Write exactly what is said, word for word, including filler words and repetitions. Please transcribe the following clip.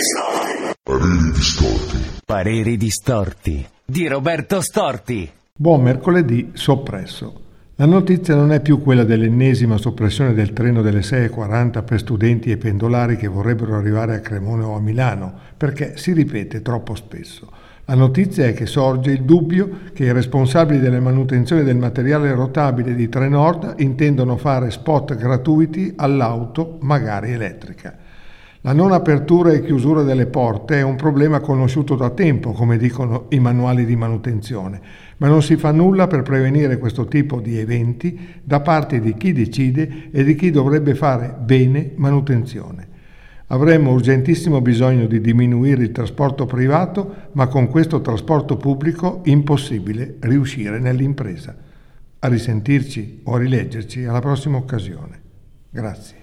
Pareri distorti. Pareri distorti di Roberto Storti. Buon mercoledì soppresso. La notizia non è più quella dell'ennesima soppressione del treno delle sei e quaranta per studenti e pendolari che vorrebbero arrivare a Cremona o a Milano, perché si ripete troppo spesso. La notizia è che sorge il dubbio che i responsabili delle manutenzioni del materiale rotabile di Trenord intendono fare spot gratuiti all'auto, magari elettrica. La non apertura e chiusura delle porte è un problema conosciuto da tempo, come dicono i manuali di manutenzione, ma non si fa nulla per prevenire questo tipo di eventi da parte di chi decide e di chi dovrebbe fare bene manutenzione. Avremmo urgentissimo bisogno di diminuire il trasporto privato, ma con questo trasporto pubblico impossibile riuscire nell'impresa. A risentirci o a rileggerci alla prossima occasione. Grazie.